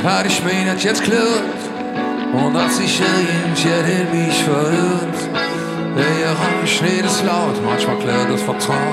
hat ich mir nicht jetzt klärt. Und als ich irgendjemand in mich verirrt, der Schnee ist laut, manchmal klärt das Vertrauen.